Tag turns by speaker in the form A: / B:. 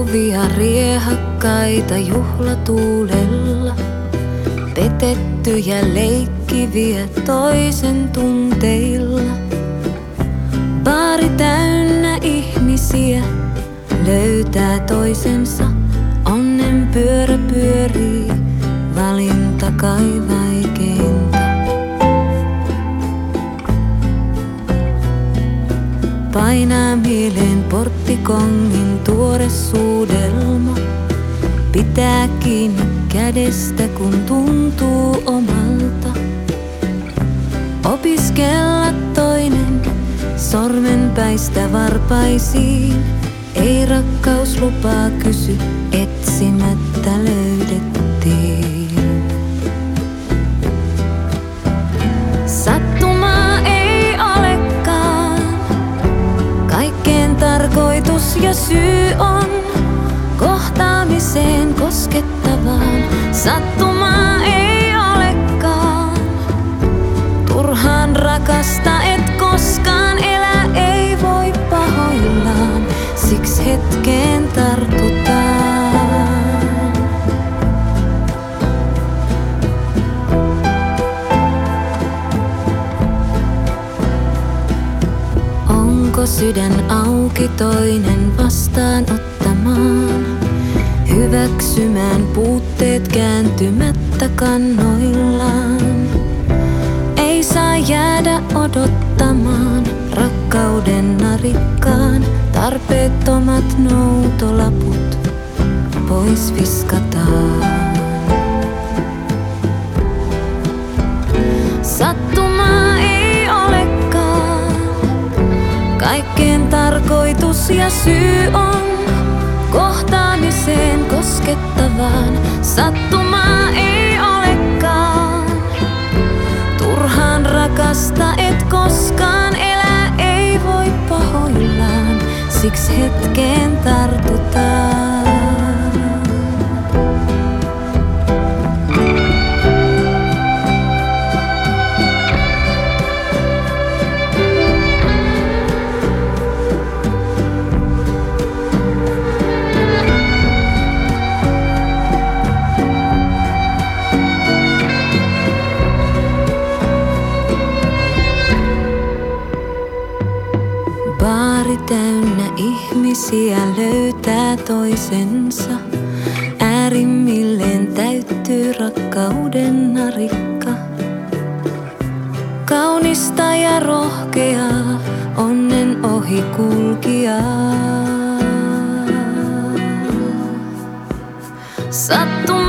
A: Kuvia riehakkaita juhlatuulella, petettyjä leikkiviä toisen tunteilla. Baari täynnä ihmisiä löytää toisensa, onnen pyörä pyörii, valinta kai vaikeinta. Painaa mieleen porttikongin tuore suudelma. Pitää kiinni kädestä kun tuntuu omalta. Opiskella toinen, sormenpäistä varpaisiin. Ei rakkauslupaa kysy, etsimättä löydettiin. Sattumaa ei olekaan, kaikkeen tarkoitus ja syy on kohtaamiseen koskettavaan. Sattumaa ei olekaan, turhaan rakasta et koskaan elä, ei voi pahoillaan, siksi hetkeen tartutaan. Onko sydän auki toinen vastaanottamaan, hyväksymään puutteet kääntymättä kannoillaan? Ei saa jäädä odottamaan rakkauden narikkaan, tarpeettomat noutolaput pois viskataan. Sattumaa ei olekaan, kaikkeen tarkoitus ja syy on kohtaamiseen koskettavaan. Sattumaa ei olekaan, turhaan rakasta et koskaan elä, ei voi pahoillaan, siksi hetkeen tartutaan. Baari täynnä ihmisiä löytää toisensa, äärimmilleen täyttyy rakkauden narikka. Kaunista ja rohkeaa, onnen ohikulkijaa. Sattumaa